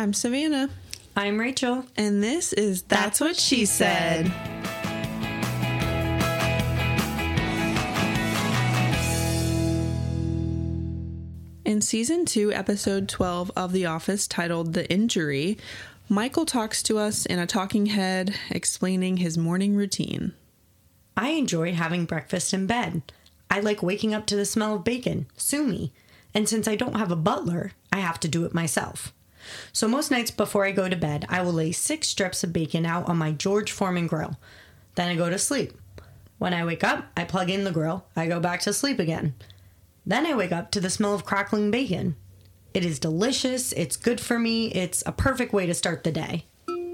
I'm Savannah. I'm Rachel. And this is That's What She Said. In Season 2, Episode 12 of The Office, titled The Injury, Michael talks to us in a talking head, explaining his morning routine. I enjoy having breakfast in bed. I like waking up to the smell of bacon, sue me. And since I don't have a butler, I have to do it myself. So most nights before I go to bed, I will lay 6 strips of bacon out on my George Foreman grill. Then I go to sleep. When I wake up, I plug in the grill. I go back to sleep again. Then I wake up to the smell of crackling bacon. It is delicious. It's good for me. It's a perfect way to start the day.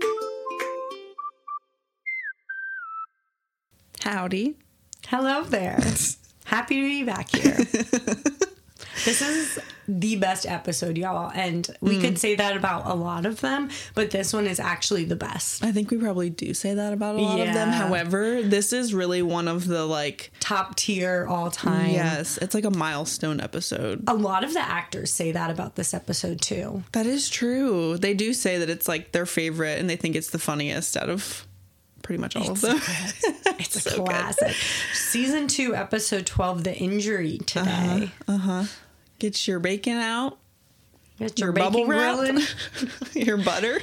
Howdy. Hello there. Happy to be back here. This is the best episode, y'all. And we could say that about a lot of them, but this one is actually the best. I think we probably do say that about a lot of them. However, this is really one of the, top tier all time. Yes, it's like a milestone episode. A lot of the actors say that about this episode, too. That is true. They do say that it's, their favorite, and they think it's the funniest out of pretty much all of them. It's a so classic. Good. Season 2, Episode 12, The Injury today. Get your bacon out. Get your bubble grilling. Your butter.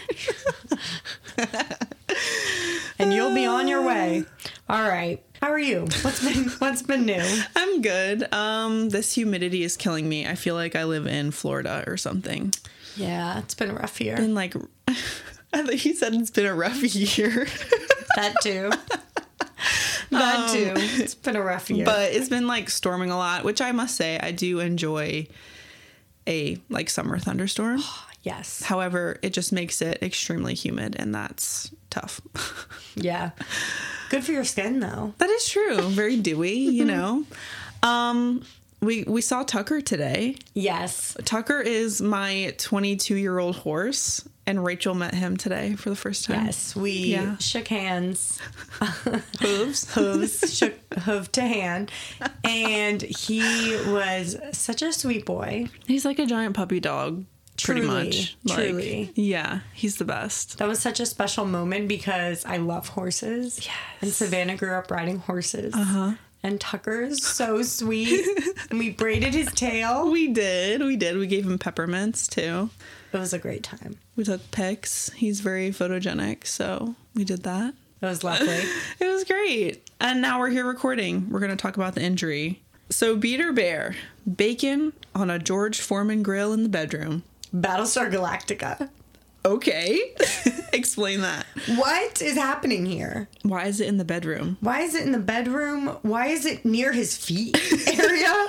And you'll be on your way. All right. How are you? What's been new? I'm good. This humidity is killing me. I feel like I live in Florida or something. Yeah, it's been rough here. And I think he said it's been a rough year. That too. That too. It's been a rough year. But it's been storming a lot, which I must say I do enjoy a summer thunderstorm. Yes. However, it just makes it extremely humid, and that's tough. Yeah. Good for your skin, though. That is true. Very dewy, you know. We saw Tucker today. Yes. Tucker is my 22-year-old horse, and Rachel met him today for the first time. Yes, we shook hands. Hooves. Shook hoof to hand. And he was such a sweet boy. He's like a giant puppy dog. Pretty much. Truly. Yeah, he's the best. That was such a special moment because I love horses. Yes. And Savannah grew up riding horses. And Tucker's so sweet. And we braided his tail. We did. We gave him peppermints, too. It was a great time. We took pics. He's very photogenic, so we did that. It was lovely. It was great. And now we're here recording. We're going to talk about the injury. So, Beat or Bear? Bacon on a George Foreman grill in the bedroom. Battlestar Galactica. Okay. Explain that. What is happening here? Why is it in the bedroom? Why is it in the bedroom? Why is it near his feet area?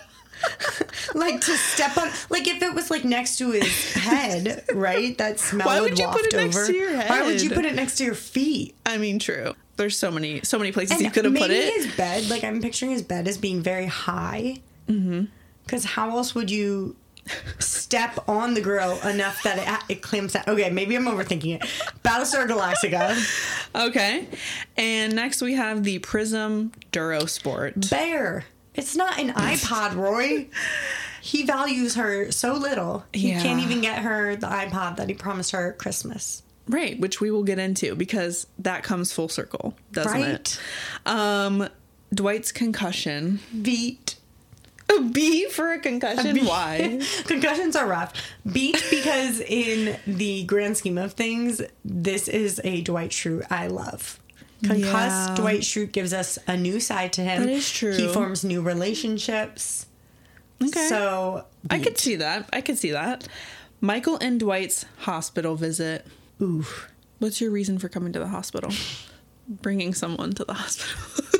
To step on, if it was next to his head, right? That smell Why would would you waft put it next over. to your head? Why would you put it next to your feet? I mean, true. There's so many places and you could have put it. Maybe his bed, I'm picturing his bed as being very high. Mm-hmm. Because how else would you step on the grill enough that it clamps down? Okay, maybe I'm overthinking it. Battlestar Galactica. Okay. And next we have the Prism Durosport. Bear. It's not an iPod, Roy. He values her so little. He can't even get her the iPod that he promised her at Christmas. Right, which we will get into because that comes full circle, doesn't it? Dwight's concussion. Beat. A B for a concussion? Why? Concussions are rough. Beat because in the grand scheme of things, this is a Dwight Schrute I love. Concussed Dwight Schrute gives us a new side to him. That is true. He forms new relationships. Okay. So, I could see that. Michael and Dwight's hospital visit. Ooh. What's your reason for coming to the hospital? Bringing someone to the hospital.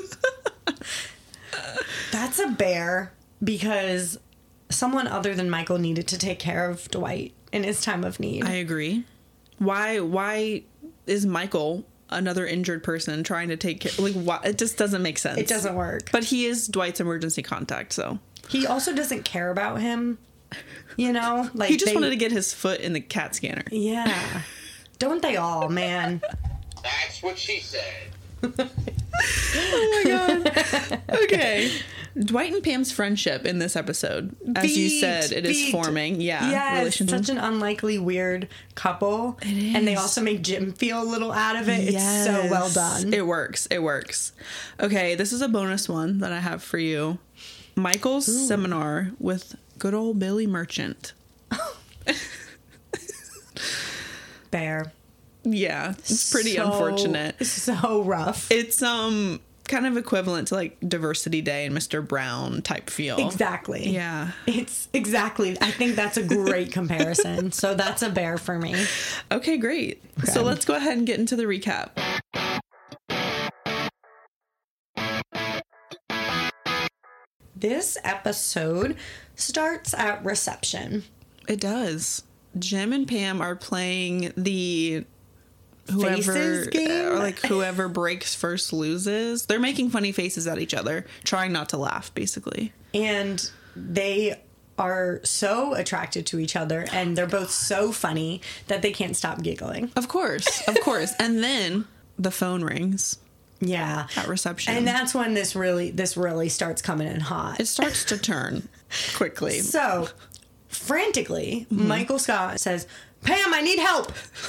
That's a bear because someone other than Michael needed to take care of Dwight in his time of need. I agree. Why is Michael another injured person trying to take care? Why? It just doesn't make sense. It doesn't work. But he is Dwight's emergency contact, so. He also doesn't care about him, you know? He just wanted to get his foot in the CAT scanner. Yeah. Don't they all, man? That's what she said. Oh my god. Okay. Dwight and Pam's friendship in this episode, as you said, it is forming. Yeah. Yes, such an unlikely, weird couple. It is. And they also make Jim feel a little out of it. Yes. It's so well done. It works. It works. Okay, this is a bonus one that I have for you. Michael's seminar with good old Billy Merchant. Bear. Yeah, it's pretty unfortunate. So rough. It's kind of equivalent to like Diversity Day and Mr. Brown type feel. Exactly. Yeah. It's exactly. I think that's a great comparison. So that's a bear for me. Okay, great. Okay. So let's go ahead and get into the recap. This episode starts at reception. It does. Jim and Pam are playing the Faces game? or like whoever breaks first loses. They're making funny faces at each other, trying not to laugh, basically. And they are so attracted to each other, and they're both so funny that they can't stop giggling. Of course. And then the phone rings Yeah. at reception. And that's when this really starts coming in hot. It starts to turn quickly. So, frantically, Michael Scott says, "Pam, I need help."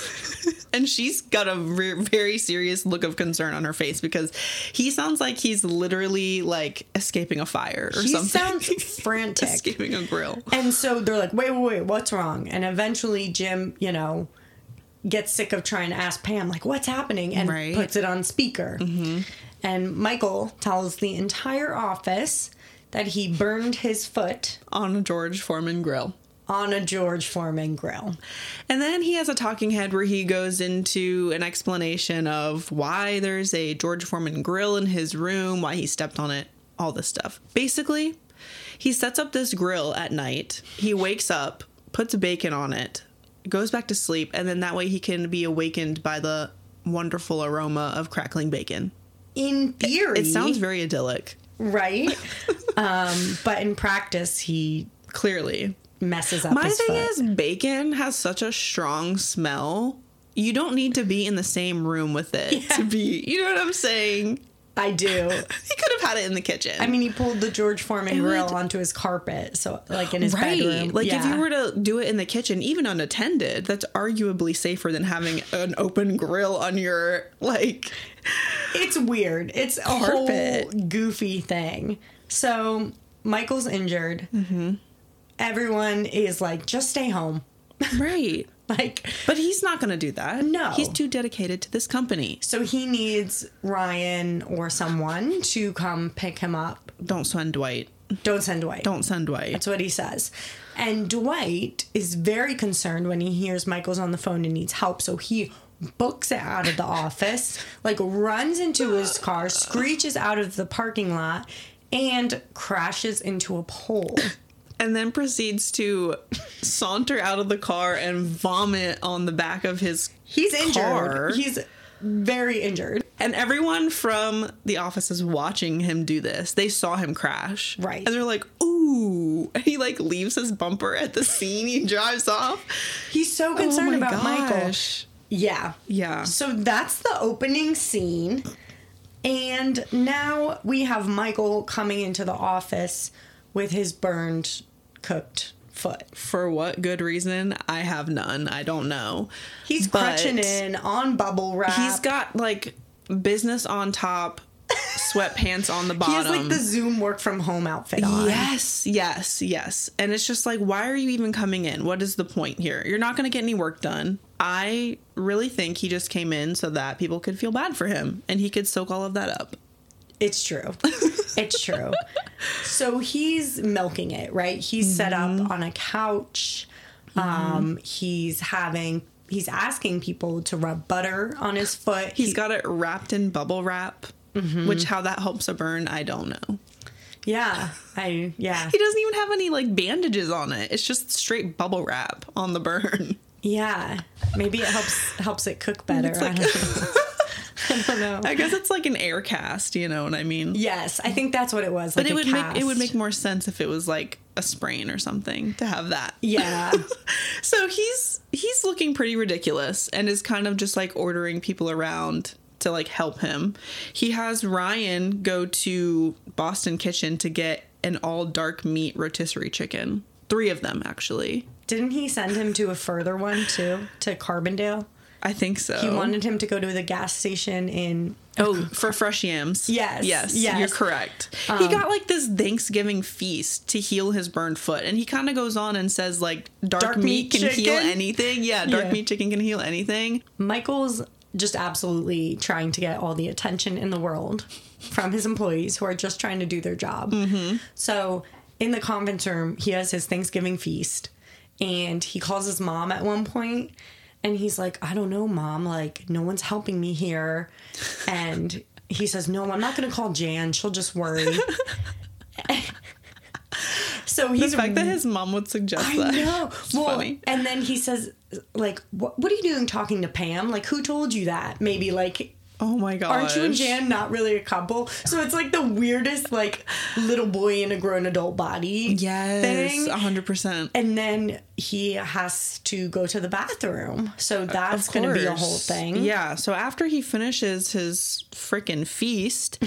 And she's got a very serious look of concern on her face because he sounds like he's literally like escaping a fire or He something. sounds frantic. Escaping a grill. And so they're like, wait, what's wrong? And eventually Jim, gets sick of trying to ask Pam, like, what's happening? And Right. puts it on speaker. Mm-hmm. And Michael tells the entire office that he burned his foot On a George Foreman grill. on a George Foreman grill. And then he has a talking head where he goes into an explanation of why there's a George Foreman grill in his room, why he stepped on it, all this stuff. Basically, he sets up this grill at night. He wakes up, puts bacon on it, goes back to sleep, and then that way he can be awakened by the wonderful aroma of crackling bacon. In theory. It sounds very idyllic. right. But in practice, he Clearly. messes up My his thing foot. is, bacon has such a strong smell. You don't need to be in the same room with it to be, you know what I'm saying? I do. He could have had it in the kitchen. I mean, he pulled the George Foreman It grill would- onto his carpet, so like in his bedroom. Like if Yeah. you were to do it in the kitchen, even unattended, that's arguably safer than having an open grill on your like. It's weird. It's a Carpet. whole goofy thing. So Michael's injured. Mm-hmm. Everyone is like, just stay home. Right. Like, But he's not going to do that. No. He's too dedicated to this company. so he needs Ryan or someone to come pick him up. Don't send Dwight. Don't send Dwight. Don't send Dwight. That's what he says. And Dwight is very concerned when he hears Michael's on the phone and needs help. So he books it out of the office, like runs into his car, screeches out of the parking lot, and crashes into a pole. And then proceeds to saunter out of the car and vomit on the back of his He's injured. car. He's very injured. And everyone from the office is watching him do this. They saw him crash. Right. And they're like, ooh. And he like leaves his bumper at the scene. He drives off. He's so concerned Oh my about Michael. gosh. Yeah. Yeah. So that's the opening scene. And now we have Michael coming into the office with his burned, cooked foot. For what good reason? I have none. I don't know. He's But crutching in on bubble wrap. He's got like business on top, sweatpants on the He bottom. has like the Zoom work from home outfit on. Yes. And it's just like, why are you even coming in? What is the point here? You're not going to get any work done. I really think he just came in so that people could feel bad for him and he could soak all of that up. It's true. It's true. So he's milking it, right? He's set up on a couch. He's asking people to rub butter on his foot. He's got it wrapped in bubble wrap, which how that helps a burn, I don't know. Yeah. He doesn't even have any like bandages on it. It's just straight bubble wrap on the burn. Yeah. Maybe it helps it cook better. It's like- I don't know. I guess it's like an air cast, you know what I mean? Yes, I think that's what it was. But Like it would make more sense if it was like a sprain or something to have that. Yeah. So he's looking pretty ridiculous and is kind of just like ordering people around to like help him. He has Ryan go to Boston Kitchen to get an all dark meat rotisserie chicken. 3 of them, actually. Didn't he send him to a further one too, to Carbondale? I think so. He wanted him to go to the gas station in... for fresh yams. Yes. You're correct. He got like this Thanksgiving feast to heal his burned foot, and he kind of goes on and says like dark meat can heal anything. Yeah, dark meat chicken can heal anything. Michael's just absolutely trying to get all the attention in the world from his employees who are just trying to do their job. Mm-hmm. So in the conference room, he has his Thanksgiving feast, and he calls his mom at one point. And he's like, I don't know, Mom. Like, no one's helping me here. And he says, no, I'm not going to call Jan. She'll just worry. So he's... The fact that his mom would suggest that. I know. Well, funny. And then he says, like, what are you doing talking to Pam? Like, who told you that? Maybe, like... Oh my gosh. Aren't you and Jan not really a couple? So it's like the weirdest, like, little boy in a grown adult body thing. 100%. And then he has to go to the bathroom. So that's going to be a whole thing. Yeah. So after he finishes his freaking feast,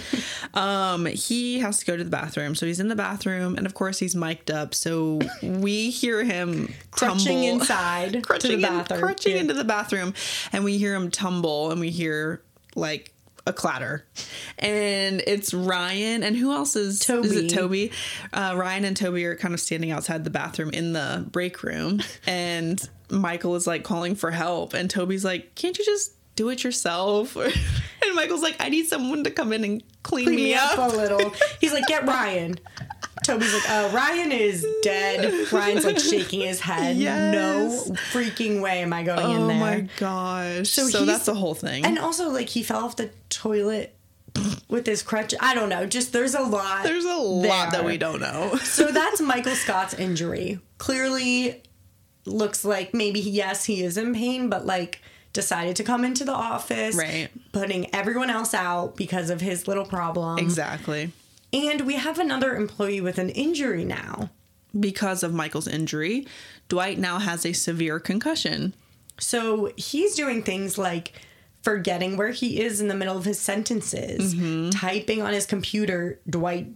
he has to go to the bathroom. So he's in the bathroom, and of course he's mic'd up. So we hear him crutching inside to the bathroom. Crutching into the bathroom, and we hear him tumble, and we hear like a clatter, and it's Ryan, and who else is Toby. Is it Toby? Ryan and Toby are kind of standing outside the bathroom in the break room, and Michael is like calling for help, and Toby's like, can't you just do it yourself? And Michael's like, I need someone to come in and clean me up a little. He's like, get Ryan. Toby's like, Ryan is dead. Ryan's like shaking his head. Yes. No freaking way am I going in there. Oh my gosh. So that's the whole thing. And also, like, he fell off the toilet with his crutch. I don't know. Just there's a lot. There's a lot that we don't know. So that's Michael Scott's injury. Clearly looks like maybe, yes, he is in pain, but like decided to come into the office. Right. Putting everyone else out because of his little problem. Exactly. And we have another employee with an injury now. Because of Michael's injury, Dwight now has a severe concussion. So he's doing things like forgetting where he is in the middle of his sentences, typing on his computer, Dwight.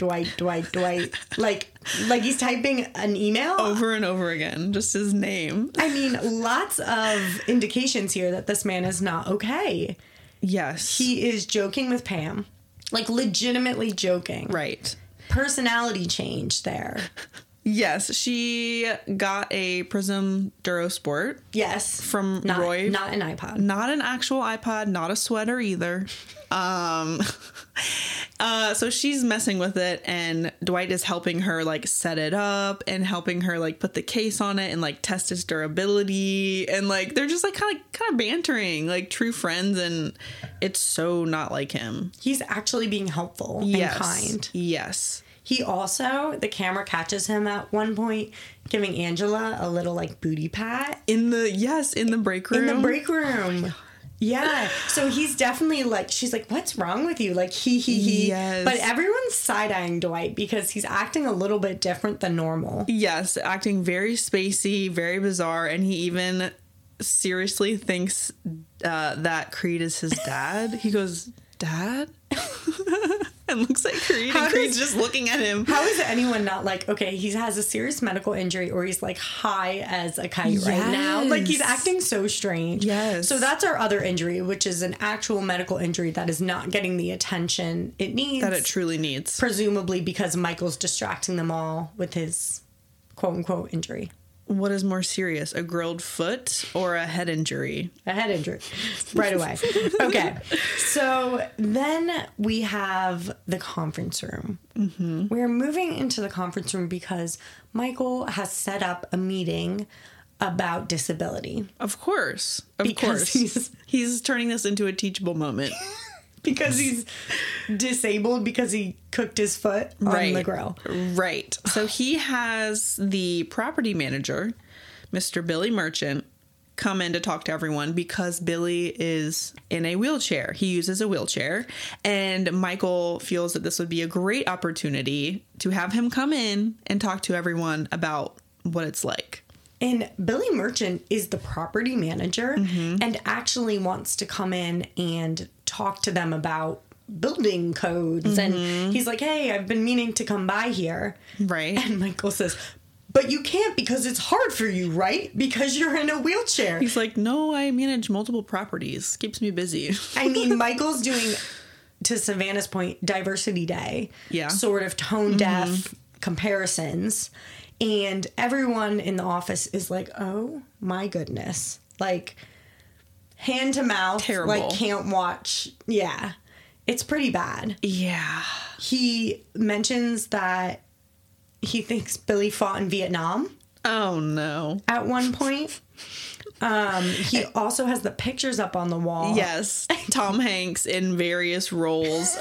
like he's typing an email. Over and over again, just his name. I mean, lots of indications here that this man is not okay. Yes. He is joking with Pam. Like, legitimately joking. Right. Personality change there. Yes, she got a Prism Durosport. Yes. From Roy. Not an iPod. Not an actual iPod, not a sweater either. So she's messing with it, and Dwight is helping her like set it up and helping her like put the case on it and like test its durability, and like they're just like kind of bantering like true friends, and it's so not like him. He's actually being helpful and kind. Yes. He also, the camera catches him at one point giving Angela a little like booty pat. In the break room. In the break room. Yeah. So he's definitely like, she's like, what's wrong with you? Like, he. Yes. But everyone's side-eyeing Dwight because he's acting a little bit different than normal. Yes. Acting very spacey, very bizarre. And he even seriously thinks that Creed is his dad. He goes, Dad? And looks like Creed, and Creed's just looking at him. How is anyone not like, okay, he has a serious medical injury, or he's like high as a kite right now? Like, he's acting so strange. Yes. So that's our other injury, which is an actual medical injury that is not getting the attention it needs. That it truly needs. Presumably because Michael's distracting them all with his quote-unquote injury. What is more serious, a grilled foot or a head injury? A head injury. Right away. Okay. So then we have the conference room. Mm-hmm. We're moving into the conference room because Michael has set up a meeting about disability. Of course. Of course. He's turning this into a teachable moment. Because he's disabled because he cooked his foot on the grill. Right. So he has the property manager, Mr. Billy Merchant, come in to talk to everyone because Billy is in a wheelchair. He uses a wheelchair. And Michael feels that this would be a great opportunity to have him come in and talk to everyone about what it's like. And Billy Merchant is the property manager and actually wants to come in and talk to them about building codes. And he's like, hey, I've been meaning to come by here. Right. And Michael says, but you can't because it's hard for you, right? Because you're in a wheelchair. He's like, no, I manage multiple properties. Keeps me busy. I mean, Michael's doing, to Savannah's point, Diversity Day. Yeah. Sort of tone deaf comparisons. And everyone in the office is like, oh my goodness. Like, hand to mouth. Terrible. Like, can't watch. Yeah. It's pretty bad. Yeah. He mentions that he thinks Billy fought in Vietnam Oh, no. at one point. He also has the pictures up on the wall. Yes. Tom Hanks in various roles.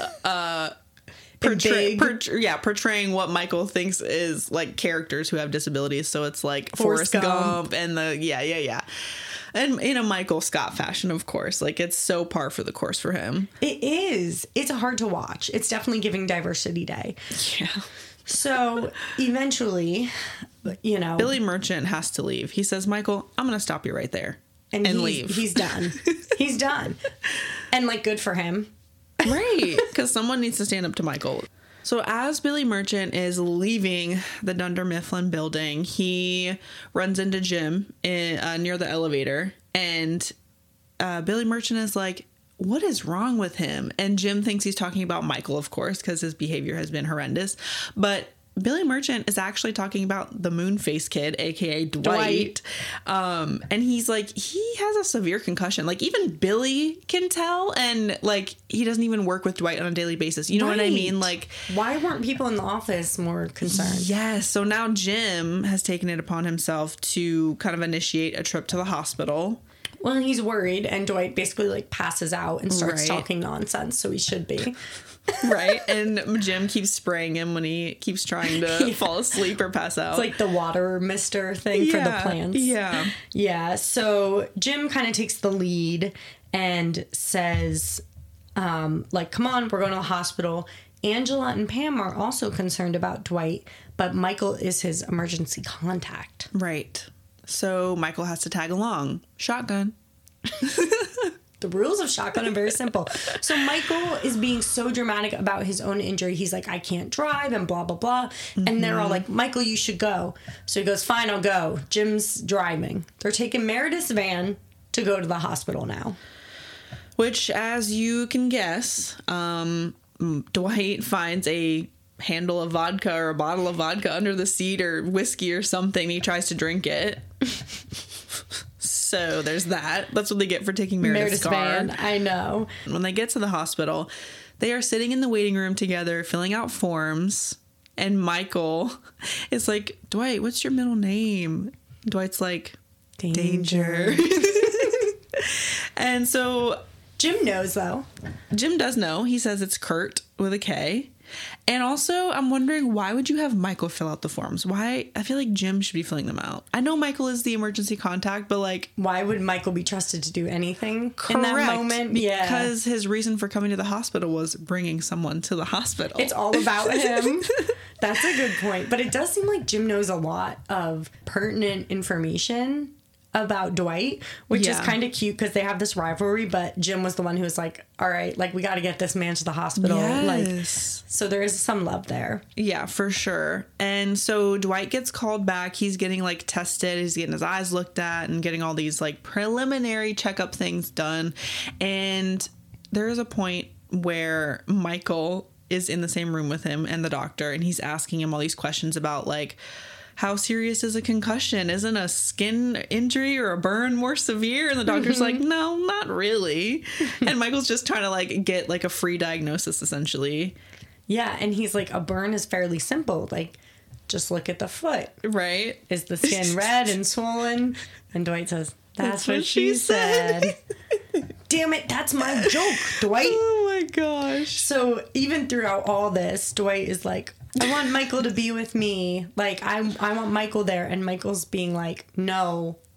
Big. Portraying what Michael thinks is like characters who have disabilities. So it's like Forrest Gump and the and in a Michael Scott fashion, of course. Like, it's so par for the course for him. It is. It's hard to watch. It's definitely giving Diversity Day. Yeah. So eventually, Billy Merchant has to leave. He says, Michael, I'm going to stop you right there and leave. He's done. He's done. And like, good for him. Right. Because someone needs to stand up to Michael. So as Billy Merchant is leaving the Dunder Mifflin building, he runs into Jim near the elevator. And Billy Merchant is like, what is wrong with him? And Jim thinks he's talking about Michael, of course, because his behavior has been horrendous. But Billy Merchant is actually talking about the Moonface Kid, a.k.a. Dwight. And he's like, he has a severe concussion. Like, even Billy can tell. And, like, he doesn't even work with Dwight on a daily basis. You know what I mean? Like, why weren't people in the office more concerned? Yes. So now Jim has taken it upon himself to kind of initiate a trip to the hospital. Well, he's worried, and Dwight basically, like, passes out and starts talking nonsense, so he should be. Right. And Jim keeps spraying him when he keeps trying to fall asleep or pass out. It's like the water mister thing for the plants. Yeah. Yeah. So Jim kind of takes the lead and says, like, come on, we're going to the hospital. Angela and Pam are also concerned about Dwight, but Michael is his emergency contact. Right. So Michael has to tag along. Shotgun. The rules of shotgun are very simple. So Michael is being so dramatic about his own injury. He's like, I can't drive and blah, blah, blah. And they're all like, Michael, you should go. So he goes, fine, I'll go. Jim's driving. They're taking Meredith's van to go to the hospital now. Which, as you can guess, Dwight finds a handle of vodka or a bottle of vodka under the seat or whiskey or something. He tries to drink it. So there's that. That's what they get for taking Meredith's car. Van, I know. When they get to the hospital, they are sitting in the waiting room together, filling out forms. And Michael is like, Dwight, what's your middle name? Dwight's like, Danger. And so Jim knows, though. Jim does know. He says it's Kurt with a K. And also, I'm wondering, why would you have Michael fill out the forms? Why? I feel like Jim should be filling them out. I know Michael is the emergency contact, but like... Why would Michael be trusted to do anything in that moment? Because his reason for coming to the hospital was bringing someone to the hospital. It's all about him. That's a good point. But it does seem like Jim knows a lot of pertinent information about Dwight, which is kind of cute because they have this rivalry, but Jim was the one who was like, all right, like, we got to get this man to the hospital. Yes. Like, so there is some love there. Yeah, for sure. And so Dwight gets called back. He's getting like tested. He's getting his eyes looked at and getting all these like preliminary checkup things done. And there is a point where Michael is in the same room with him and the doctor, and he's asking him all these questions about like, how serious is a concussion? Isn't a skin injury or a burn more severe? And the doctor's like, no, not really. And Michael's just trying to like get like a free diagnosis essentially. Yeah. And he's like, a burn is fairly simple. Like, just look at the foot. Right. Is the skin red and swollen? And Dwight says, that's what she said. Damn it. That's my joke, Dwight. Oh my gosh. So even throughout all this, Dwight is like, I want Michael to be with me. Like, I want Michael there. And Michael's being like, no,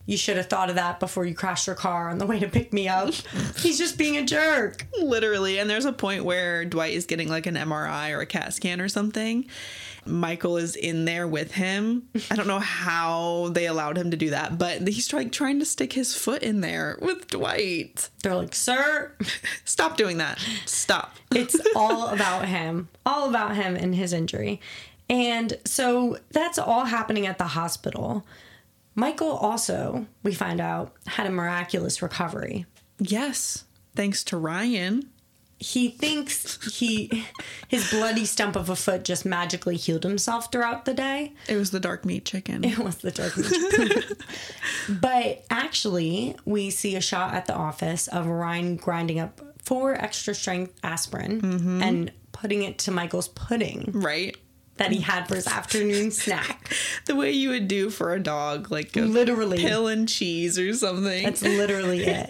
You should have thought of that before you crashed your car on the way to pick me up. He's just being a jerk. Literally. And there's a point where Dwight is getting like an MRI or a CAT scan or something. Michael is in there with him. I don't know how they allowed him to do that, but he's like trying to stick his foot in there with Dwight. They're like, sir, stop doing that. Stop. It's all about him. All about him and his injury. And so that's all happening at the hospital. Michael also, we find out, had a miraculous recovery. Yes. Thanks to Ryan. He thinks his bloody stump of a foot just magically healed himself throughout the day. It was the dark meat chicken. It was the dark meat chicken. But actually, we see a shot at the office of Ryan grinding up 4 extra strength aspirin and putting it to Michael's pudding. Right. That he had for his afternoon snack. The way you would do for a dog, like a literally pill and cheese or something. That's literally it.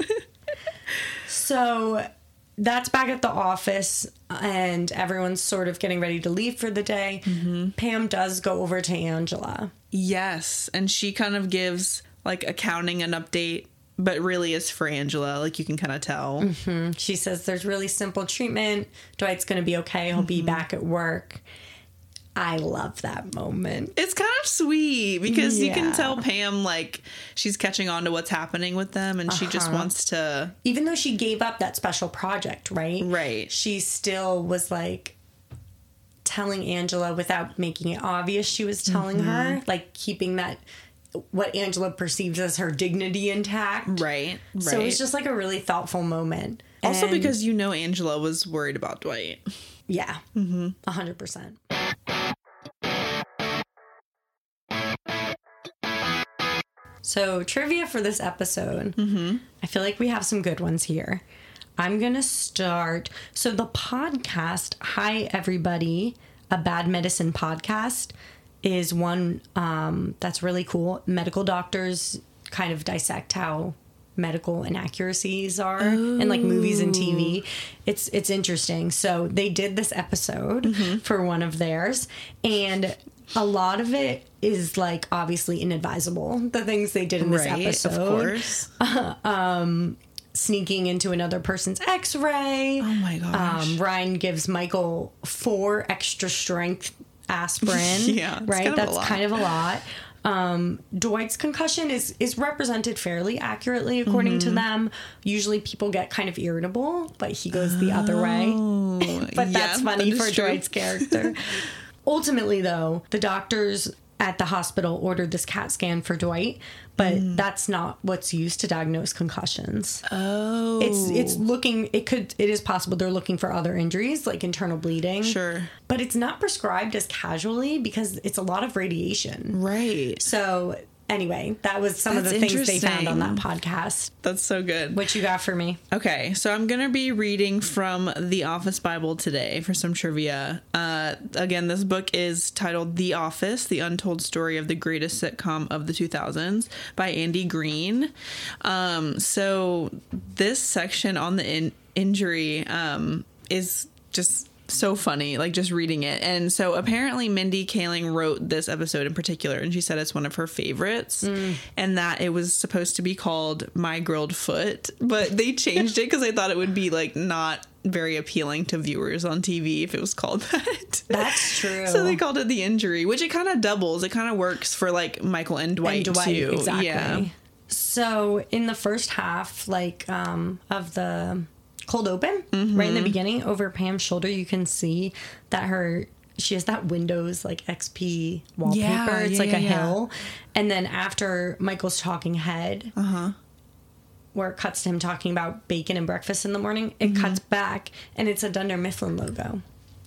So that's back at the office, and everyone's sort of getting ready to leave for the day. Pam does go over to Angela. Yes, and she kind of gives like accounting an update, but really is for Angela. Like you can kind of tell. She says there's really simple treatment. Dwight's going to be okay. He'll be back at work. I love that moment. It's kind of sweet because you can tell Pam, like, she's catching on to what's happening with them and she just wants to... Even though she gave up that special project, right? Right. She still was, like, telling Angela without making it obvious she was telling her. Like, keeping that... what Angela perceives as her dignity intact. Right. So it's just, like, a really thoughtful moment. Also because you know Angela was worried about Dwight. Yeah. 100%. So, trivia for this episode. I feel like we have some good ones here. I'm going to start. So, the podcast, Hi Everybody, a Bad Medicine podcast, is one that's really cool. Medical doctors kind of dissect how medical inaccuracies are in like movies and TV. It's interesting. So, they did this episode for one of theirs, and a lot of it is like obviously inadvisable. The things they did in this episode, of course, sneaking into another person's X-ray. Oh my gosh! Ryan gives Michael 4 extra strength aspirin. Yeah, right. That's kind of a lot. Dwight's concussion is represented fairly accurately according to them. Usually people get kind of irritable, but he goes the other way. But that's funny for Dwight's character. Ultimately, though, the doctors at the hospital ordered this CAT scan for Dwight, but that's not what's used to diagnose concussions. Oh. It is possible they're looking for other injuries, like internal bleeding. Sure. But it's not prescribed as casually because it's a lot of radiation. Right. So... Anyway, that was some of the things they found on that podcast. That's so good. What you got for me? Okay, so I'm going to be reading from the Office Bible today for some trivia. Again, this book is titled The Office, The Untold Story of the Greatest Sitcom of the 2000s by Andy Green. So this section on the injury is just... so funny, like just reading it. And so apparently Mindy Kaling wrote this episode in particular, and she said it's one of her favorites, and that it was supposed to be called My Grilled Foot, but they changed it because they thought it would be like not very appealing to viewers on TV if it was called that. That's true. So they called it The Injury, which it kind of doubles. It kind of works for like Michael and Dwight too. Exactly. Yeah. So in the first half, like of the cold open, right in the beginning, over Pam's shoulder, you can see that she has that Windows like XP wallpaper. It's like a hill. And then after Michael's talking head, where it cuts to him talking about bacon and breakfast in the morning, it cuts back and it's a Dunder Mifflin logo.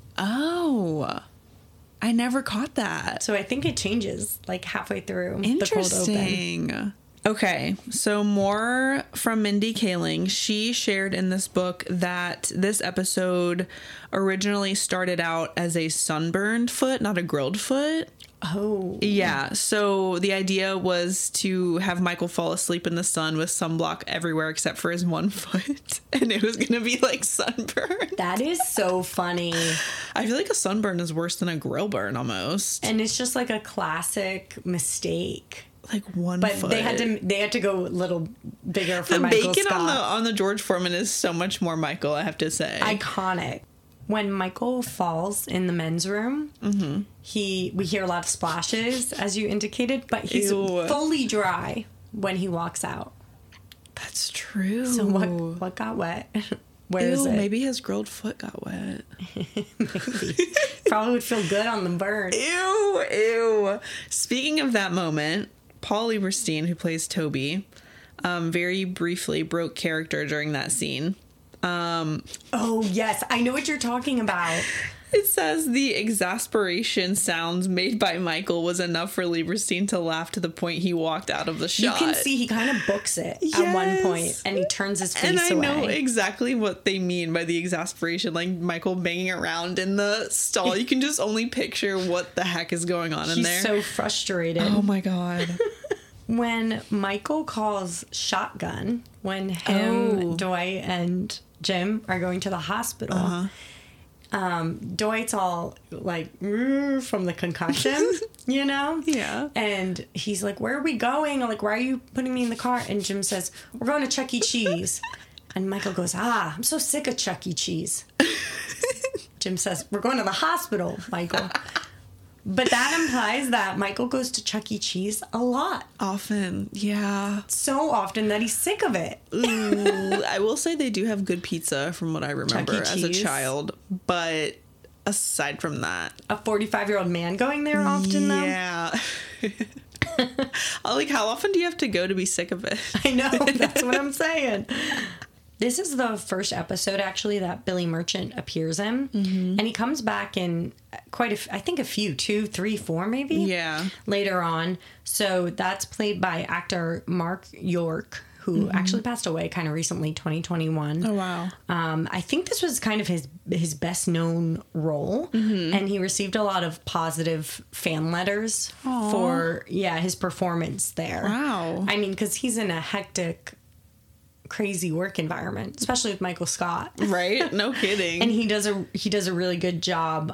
Oh, I never caught that. So I think it changes like halfway through the cold open. Interesting. Okay, so more from Mindy Kaling. She shared in this book that this episode originally started out as a sunburned foot, not a grilled foot. Oh. Yeah, so the idea was to have Michael fall asleep in the sun with sunblock everywhere except for his one foot. And it was going to be like sunburn. That is so funny. I feel like a sunburn is worse than a grill burn almost. And it's just like a classic mistake. Like 1 But foot. they had to go a little bigger for the Michael bacon Scott. on the George Foreman is so much more Michael, I have to say. Iconic. When Michael falls in the men's room, we hear a lot of splashes, as you indicated, but he's Ew. fully dry when he walks out. That's true. So what got wet? Where is it? Maybe his grilled foot got wet. Maybe. Probably would feel good on the burn. Ew. Speaking of that moment, Paul Lieberstein, who plays Toby, very briefly broke character during that scene. Oh, yes. I know what you're talking about. It says the exasperation sounds made by Michael was enough for Lieberstein to laugh to the point he walked out of the shot. You can see he kind of books it at one point, and he turns his face away. And I know exactly what they mean by the exasperation, like Michael banging around in the stall. You can just only picture what the heck is going on in there. He's so frustrated. Oh my God. When Michael calls shotgun, when him, Dwight, and Jim are going to the hospital, Dwight's all like from the concussion, you know? Yeah. And he's like, where are we going? I'm like, why are you putting me in the car? And Jim says, we're going to Chuck E. Cheese. And Michael goes, I'm so sick of Chuck E. Cheese. Jim says, we're going to the hospital, Michael. But that implies that Michael goes to Chuck E. Cheese a lot. Often, yeah. So often that he's sick of it. Ooh, I will say they do have good pizza from what I remember Chuck E. as a Cheese. child. But aside from that. A 45-year-old man going there often, though? Yeah. Like, how often do you have to go to be sick of it? I know, that's what I'm saying. This is the first episode, actually, that Billy Merchant appears in. And he comes back in quite a few, 2, 3, 4 maybe? Yeah. Later on. So that's played by actor Mark York, who actually passed away kind of recently, 2021. Oh, wow. I think this was kind of his best known role. And he received a lot of positive fan letters for, his performance there. Wow. I mean, because he's in a hectic, crazy work environment, especially with Michael Scott. Right? No kidding. And he does a really good job,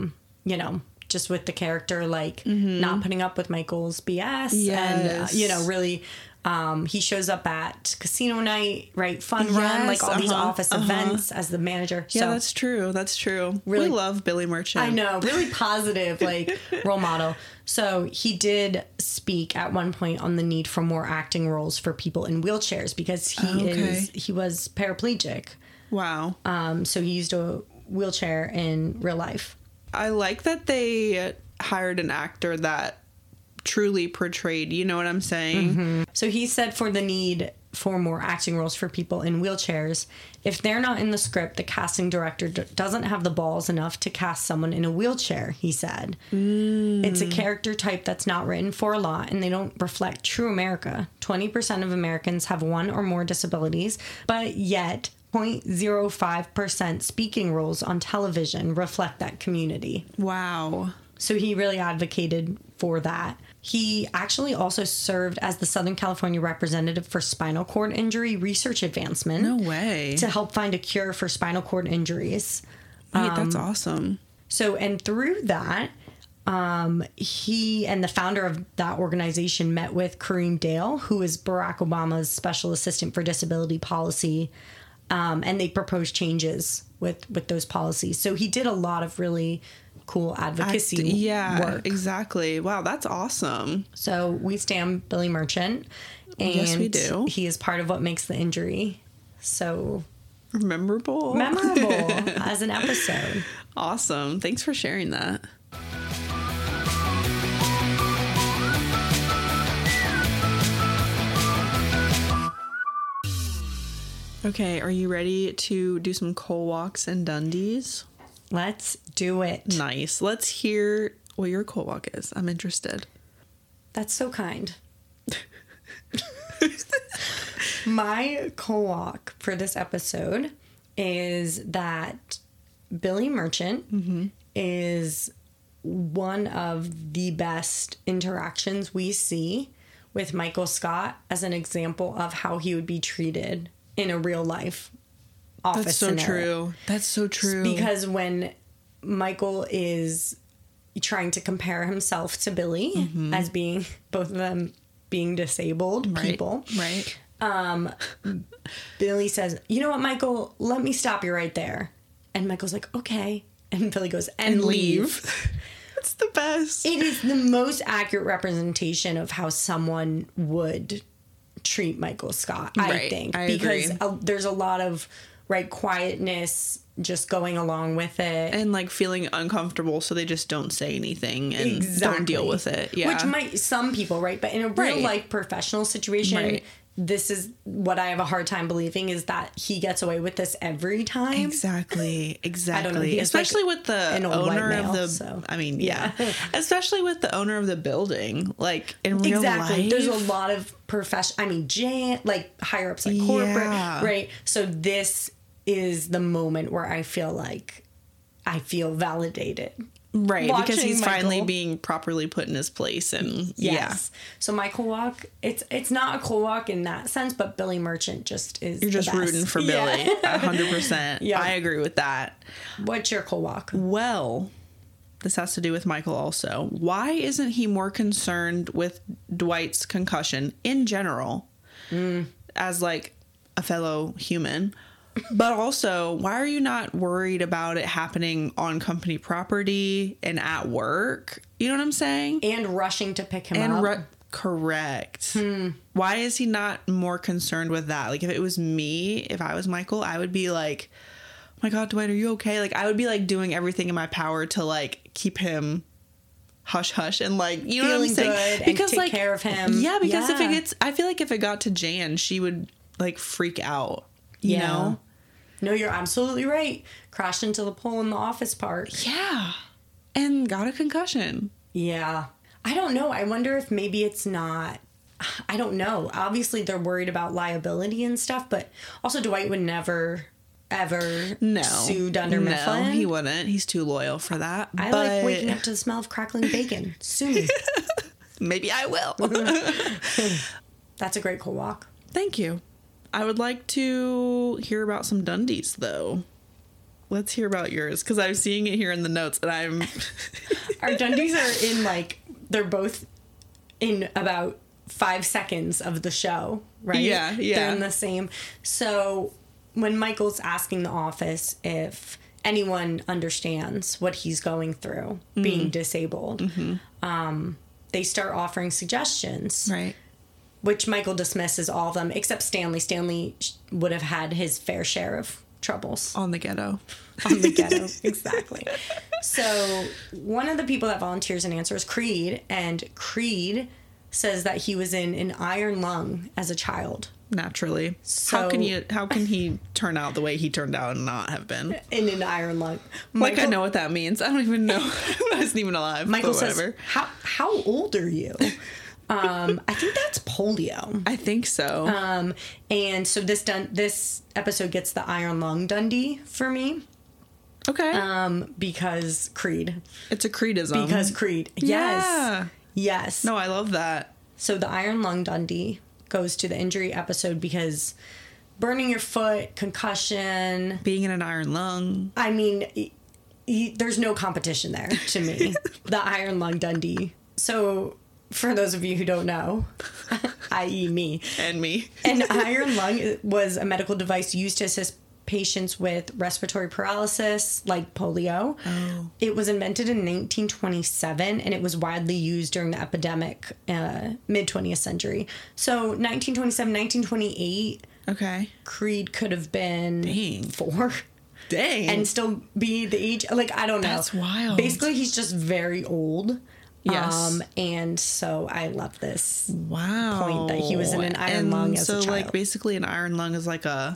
just with the character, like not putting up with Michael's BS. Yes. And, really, he shows up at casino night, right? Fun run, like all these office events as the manager. Yeah, So, that's true. That's true. Really- We love Billy Merchant. I know, really positive, like role model. So he did speak at one point on the need for more acting roles for people in wheelchairs because he was paraplegic. Wow. So he used a wheelchair in real life. I like that they hired an actor that truly portrayed, you know what I'm saying? So he said for the need for more acting roles for people in wheelchairs, if they're not in the script, the casting director doesn't have the balls enough to cast someone in a wheelchair, he said. It's a character type that's not written for a lot, and they don't reflect true America. 20% of Americans have one or more disabilities, but yet 0.05% speaking roles on television reflect that community. Wow. So he really advocated for that. He actually also served as the Southern California representative for spinal cord injury research advancement. No way. To help find a cure for spinal cord injuries. Wait, that's awesome. So, and through that, he and the founder of that organization met with Kareem Dale, who is Barack Obama's special assistant for disability policy. And they proposed changes with those policies. So he did a lot of really cool advocacy work. Exactly. Wow, that's awesome. So we stand Billy Merchant. And yes, we do. He is part of what makes the injury so memorable as an episode. Awesome. Thanks for sharing that. Okay, are you ready to do some coal walks and Dundies? Let's do it. Nice. Let's hear what your coal walk is. I'm interested. That's so kind. My coal walk for this episode is that Billy Merchant is one of the best interactions we see with Michael Scott as an example of how he would be treated in a real life office scenario. That's so true. Because when Michael is trying to compare himself to Billy as being both of them being disabled people. Right. Billy says, you know what, Michael, let me stop you right there. And Michael's like, okay. And Billy goes, and leave. It's the best. It is the most accurate representation of how someone would treat Michael Scott, I think. I because agree. there's a lot of, quietness just going along with it. And like feeling uncomfortable, so they just don't say anything and don't deal with it. Yeah. Which might, some people, right? But in a real life professional situation, this is what I have a hard time believing is that he gets away with this every time. Exactly. I don't know. Especially with the owner of the, so. I mean, yeah. Especially with the owner of the building, like in real life. There's a lot of higher ups, like corporate, right? So this is the moment where I feel validated. Right, because he's Michael. finally being properly put in his place, and So my cool walk, it's not a cool walk in that sense, but Billy Merchant just is. You're just the best. rooting for Billy, 100%. Yeah. I agree with that. What's your cool walk? Well, this has to do with Michael also. Why isn't he more concerned with Dwight's concussion in general, as like a fellow human? But also, why are you not worried about it happening on company property and at work? You know what I'm saying? And rushing to pick him up. Correct. Why is he not more concerned with that? Like, if it was me, if I was Michael, I would be like, oh my God, Dwight, are you okay? Like, I would be like doing everything in my power to like keep him hush hush and like, you know what I'm saying? Good because and take care of him. Yeah, because if it gets, I feel like if it got to Jan, she would like freak out. You know? No, you're absolutely right. Crashed into the pole in the office park. Yeah. And got a concussion. Yeah. I don't know. I wonder if maybe it's not. I don't know. Obviously, they're worried about liability and stuff, but also Dwight would never, ever sue Dunder Mifflin. No, he wouldn't. He's too loyal for that. I like waking up to the smell of crackling bacon. Sue me. Maybe I will. That's a great cool walk. Thank you. I would like to hear about some Dundies, though. Let's hear about yours, because I'm seeing it here in the notes, and I'm... Our Dundies are in, they're both in about 5 seconds of the show, right? Yeah. They're in the same. So when Michael's asking the office if anyone understands what he's going through, being disabled, they start offering suggestions. Right. Which Michael dismisses all of them, except Stanley. Stanley would have had his fair share of troubles. On the ghetto. On the ghetto, exactly. So one of the people that volunteers and answers Creed, and Creed says that he was in an iron lung as a child. Naturally. So, how can he turn out the way he turned out and not have been? In an iron lung. I know what that means. I don't even know. I wasn't even alive. Michael says, how old are you? I think that's polio. I think so. And so this episode gets the iron lung Dundee for me. Okay. Because Creed. It's a Creedism. Because Creed. Yeah. Yes. No, I love that. So the iron lung Dundee goes to the injury episode because burning your foot, concussion. Being in an iron lung. I mean, there's no competition there to me. The iron lung Dundee. So... For those of you who don't know, i.e. me. And me. An iron lung was a medical device used to assist patients with respiratory paralysis, like polio. Oh. It was invented in 1927, and it was widely used during the epidemic mid-20th century. So 1927, 1928, okay, Creed could have been 4. Dang. And still be the age, I don't know. That's wild. Basically, he's just very old. Yes. And so I love this point that he was in an iron lung as a child. Basically an iron lung is like an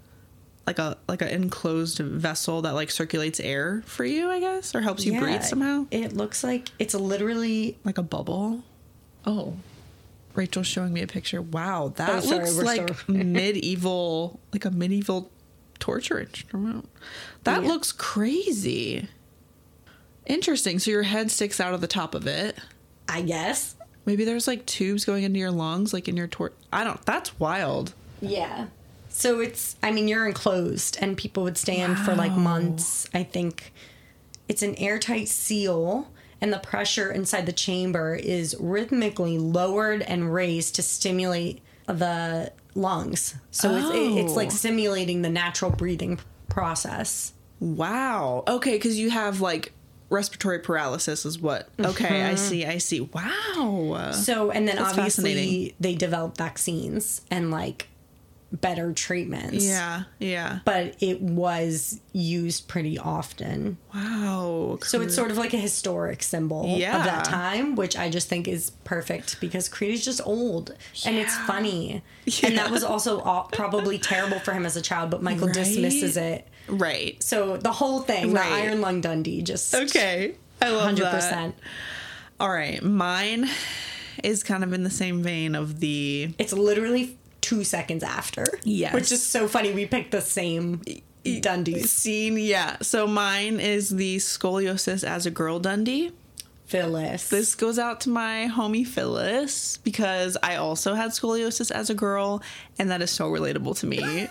enclosed vessel that circulates air for you, I guess, or helps you breathe somehow. It looks like it's literally like a bubble. Oh, Rachel's showing me a picture. Wow, that looks like medieval, like a medieval torture instrument. That looks crazy. Interesting. So your head sticks out of the top of it. I guess. Maybe there's tubes going into your lungs, in your that's wild. Yeah. So you're enclosed and people would stay in for months. I think it's an airtight seal and the pressure inside the chamber is rhythmically lowered and raised to stimulate the lungs. So it's like simulating the natural breathing process. Wow. Okay, because you have like respiratory paralysis is what. Okay, I see. Wow. So, and then That's obviously they develop vaccines and like better treatments. Yeah. But it was used pretty often. Wow. So it's sort of like a historic symbol of that time, which I just think is perfect because Creed is just old and it's funny. Yeah. And that was also probably terrible for him as a child, but Michael dismisses it. Right. So the whole thing, the Iron Lung Dundee, just... Okay. I love 100%. that. All right. Mine is kind of in the same vein of the... It's literally 2 seconds after. Yes. Which is so funny. We picked the same Dundee scene. Yeah. So mine is the scoliosis as a girl Dundee. Phyllis. This goes out to my homie Phyllis because I also had scoliosis as a girl, and that is so relatable to me.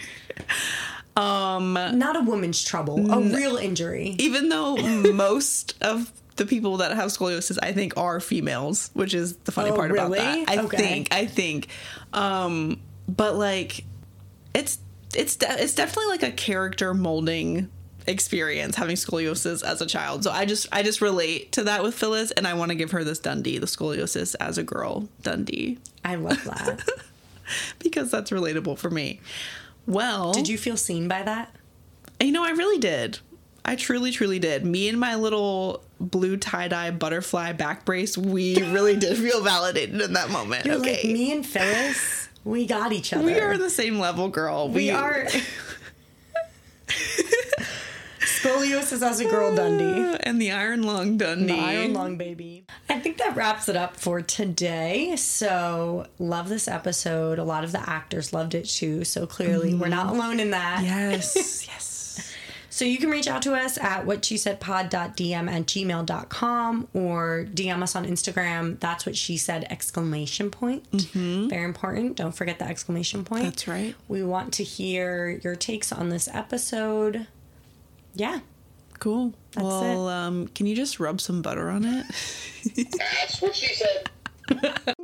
Not a woman's trouble, a real injury. Even though most of the people that have scoliosis, I think, are females, which is the funny part about that. I think. But like, it's definitely like a character molding experience having scoliosis as a child. So I just relate to that with Phyllis, and I want to give her this Dundee, the scoliosis as a girl Dundee. I love that. Because that's relatable for me. Well, did you feel seen by that? You know, I really did. I truly, truly did. Me and my little blue tie-dye butterfly back brace, we really did feel validated in that moment. You're okay. like, me and Phyllis, we got each other. We are on the same level, girl. We are... Scoliosis as a girl Dundee. And the Iron Lung Dundee. The Iron Lung baby. I think that wraps it up for today. So, love this episode. A lot of the actors loved it too. So, clearly, we're not alone in that. Yes, yes. So, you can reach out to us at whatshesaidpod.dm@gmail.com or DM us on Instagram. That's what she said! ! Very important. Don't forget the exclamation point. That's right. We want to hear your takes on this episode. Yeah. Cool. That's well, can you just rub some butter on it? That's what she said.